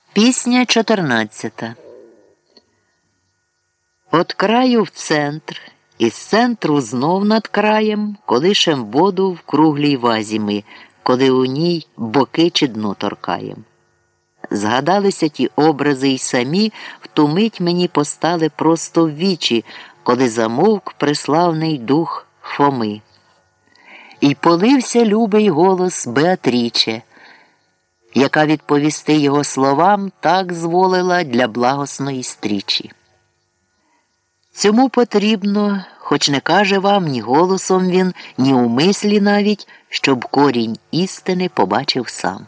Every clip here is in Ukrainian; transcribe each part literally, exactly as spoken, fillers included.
Пісня чотирнадцята. От краю в центр, із центру знов над краєм, колишем воду в круглій вазі ми, коли у ній боки чи дно торкаєм. Згадалися ті образи й самі, в ту мить мені постали просто в вічі, коли замовк преславний дух Фоми. І полився любий голос Беатріче, яка відповісти його словам так зволила для благосної стрічі. Цьому потрібно, хоч не каже вам ні голосом він, ні у мислі навіть, щоб корінь істини побачив сам.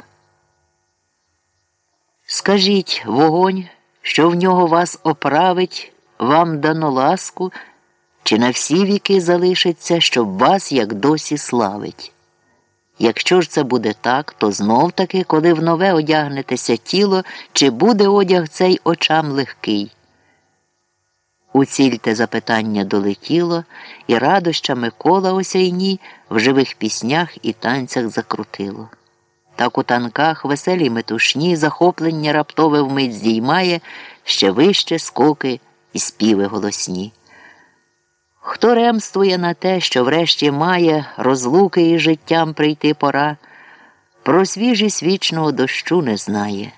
Скажіть, вогонь, що в нього вас оправить, вам дано ласку, чи на всі віки залишиться, щоб вас, як досі, славить? Якщо ж це буде так, то знов-таки, коли в нове одягнетеся тіло, чи буде одяг цей очам легкий? У ціль те запитання долетіло, і радощами кола осяйні в живих піснях і танцях закрутило. Так у танках веселій метушні захоплення раптове вмить здіймає ще вище скоки і співи голосні. Хто ремствує на те, що врешті має розлуки і життям прийти пора, про свіжість вічного дощу не знає.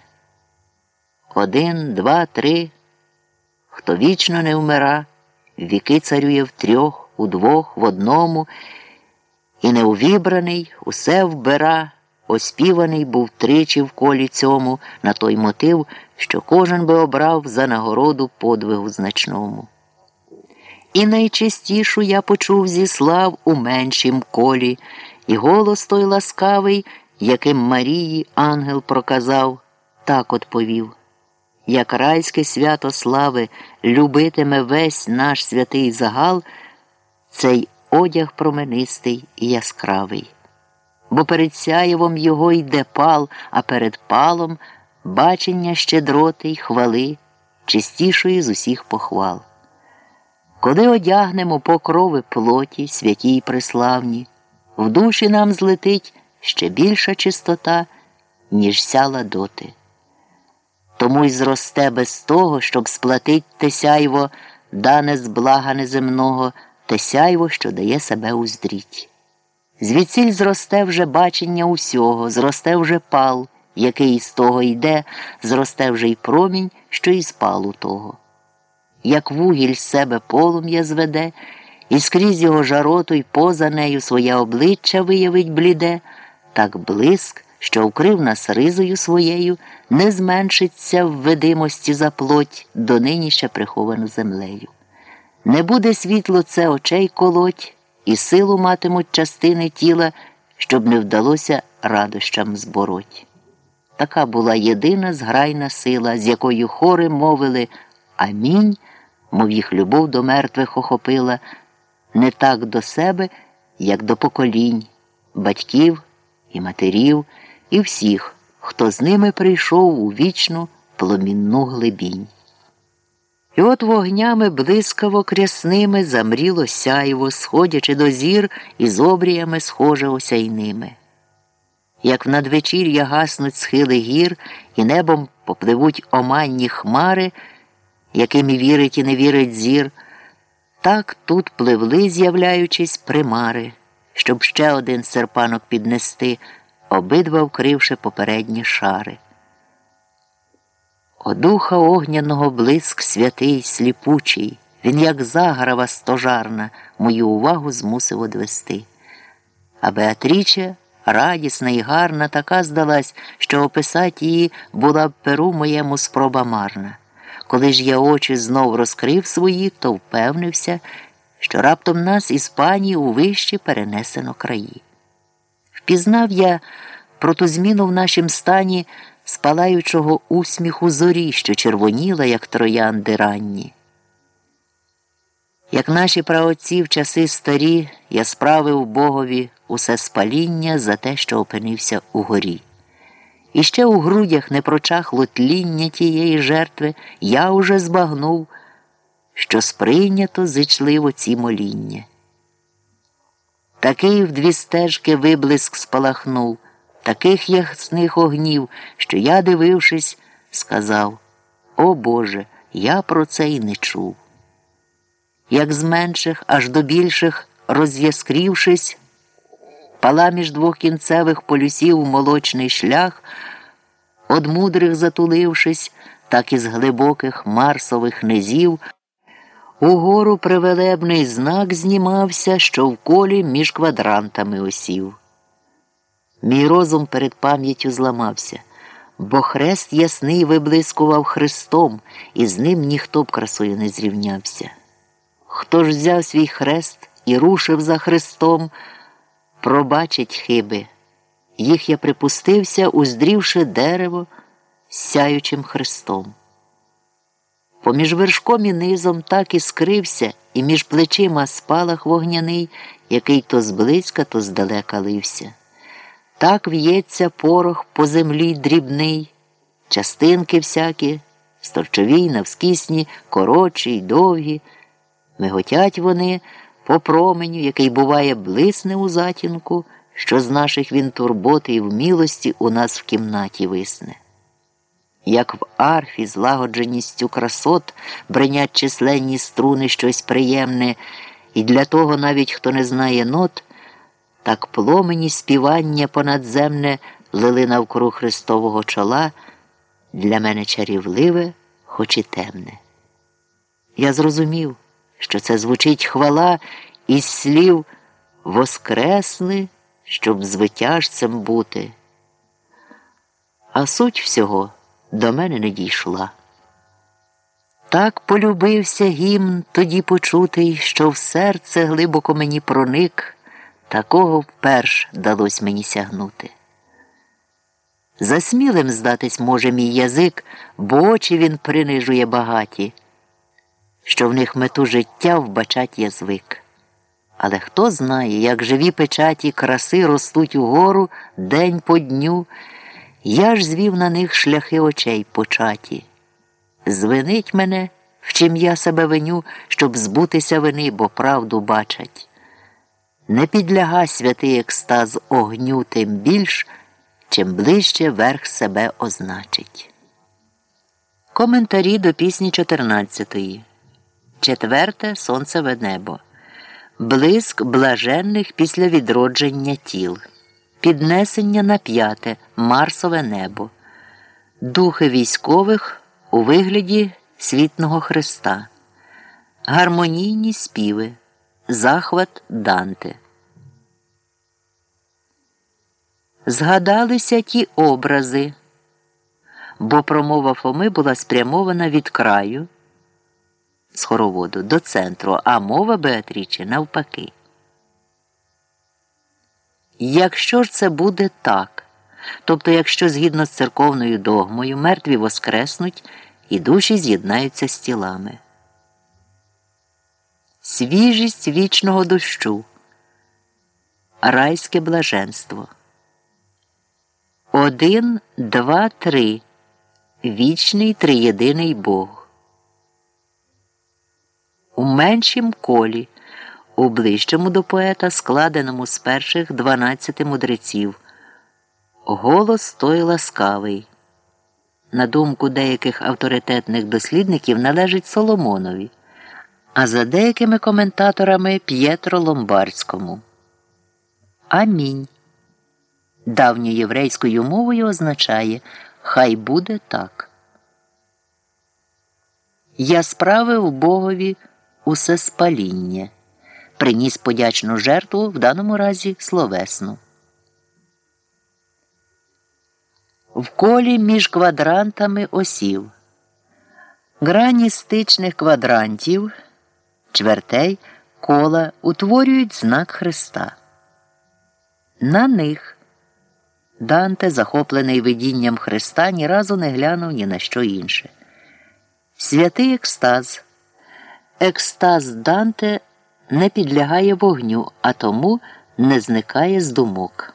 Один, два, три, хто вічно не вмира, віки царює в трьох, у двох, в одному, і неувібраний усе вбира, оспіваний був тричі в колі цьому на той мотив, що кожен би обрав за нагороду подвигу значному. І найчистішу я почув зі слав у меншім колі, і голос той ласкавий, яким Марії ангел проказав, так отповів: як райське свято слави любитиме весь наш святий загал, цей одяг променистий і яскравий. Бо перед сяєвом його йде пал, а перед палом бачення щедроти й хвали, чистішої з усіх похвал. Коли одягнемо покрови плоті, святі й преславні, в душі нам злетить ще більша чистота, ніж сяла доти. Тому й зросте без того, щоб сплатить те сяйво, дане з блага неземного, те сяйво, що дає себе уздріть. Звідсіль зросте вже бачення усього, зросте вже пал, який із того йде, зросте вже й промінь, що із палу того. Як вугіль з себе полум'я зведе, і скрізь його жароту й поза нею своє обличчя виявить бліде, так блиск, що вкрив нас ризою своєю, не зменшиться в видимості за плоть, донині ще приховану землею. Не буде світло це очей колоть, і силу матимуть частини тіла, щоб не вдалося радощам збороть. Така була єдина зграйна сила, з якою хори мовили «Амінь», мов їх любов до мертвих охопила, не так до себе, як до поколінь, батьків і матерів, і всіх, хто з ними прийшов у вічну пломінну глибінь. І от вогнями блискавок рясними замріло сяйво, сходячи до зір, і з обріями схоже осяйними. Як в надвечір'я гаснуть схили гір, і небом попливуть оманні хмари, яким і вірить, і не вірить зір, так тут пливли, з'являючись, примари, щоб ще один серпанок піднести, обидва вкривши попередні шари. О духа огняного блиск святий, сліпучий, він, як заграва стожарна, мою увагу змусив одвести. А Беатріче, радісна і гарна, така здалась, що описать її була б перу моєму спроба марна. Коли ж я очі знов розкрив свої, то впевнився, що раптом нас із пані у вищі перенесено краї. Впізнав я про ту зміну в нашім стані спалаючого усміху зорі, що червоніла, як троянди ранні. Як наші праотці в часи старі, я справив Богові усе спаління за те, що опинився у горі. І ще у грудях не прочахло тління тієї жертви, я уже збагнув, що сприйнято зичливо ці моління. Такий в дві стежки виблиск спалахнув, таких ясних огнів, що я, дивившись, сказав: «О Боже, я про це й не чув». Як з менших аж до більших роз'яскрівшись, пала між двох кінцевих полюсів молочний шлях, од мудрих затулившись, так і з глибоких марсових низів, угору привелебний знак знімався, що в колі між квадрантами осів. Мій розум перед пам'яттю зламався, бо хрест ясний виблискував Христом, і з ним ніхто б красою не зрівнявся. Хто ж взяв свій хрест і рушив за Христом, пробачить хиби. Їх я припустився, уздрівши дерево з сяючим хрестом. Поміж вершком і низом так і скрився, і між плечима спалах вогняний, який то зблизька, то здалека лився. Так в'ється порох по землі дрібний, частинки всякі, сторчові й навскісні, коротші й довгі. Миготять вони по променю, який буває блисне у затінку, що з наших він турботи і вмілості у нас в кімнаті висне. Як в арфі злагодженістю красот бринять численні струни щось приємне, і для того навіть хто не знає нот, так пломені співання понадземне лили навкруг Христового чола, для мене чарівливе, хоч і темне. Я зрозумів, що це звучить хвала із слів «Воскресни, щоб звитяжцем бути». А суть всього до мене не дійшла. Так полюбився гімн тоді почутий, що в серце глибоко мені проник, такого вперш далось мені сягнути. Засмілим здатись може мій язик, бо очі він принижує багаті, що в них мету життя вбачать я звик. Але хто знає, як живі печаті краси ростуть угору день по дню, я ж звів на них шляхи очей початі. Звинить мене, в чим я себе виню, щоб збутися вини, бо правду бачать. Не підляга святий екстаз огню тим більш, чим ближче верх себе означить. Коментарі до пісні чотирнадцятої. Четверте сонцеве небо. Блиск блаженних після відродження тіл. Піднесення на п'яте марсове небо. Духи військових у вигляді світного Христа. Гармонійні співи. Захват Данте. Згадалися ті образи, бо промова Фоми була спрямована від краю з хороводу до центру, а мова Беатрічі навпаки. Якщо ж це буде так, тобто якщо згідно з церковною догмою мертві воскреснуть і душі з'єднаються з тілами. Свіжість вічного дощу, райське блаженство. Один, два, три. Вічний триєдиний Бог. У меншім колі, у ближчому до поета, складеному з перших дванадцяти мудреців, голос той ласкавий. На думку деяких авторитетних дослідників належить Соломонові, а за деякими коментаторами П'єтро Ломбардському. Амінь. Давньоєврейською мовою означає «Хай буде так». Я справив Богові усе спаління, приніс подячну жертву, в даному разі словесну. В колі між квадрантами осів. Грані стичних квадрантів, чвертей, кола утворюють знак Христа. На них Данте, захоплений видінням Христа, ні разу не глянув ні на що інше. Святий екстаз. Екстаз Данте не підлягає вогню, а тому не зникає з думок.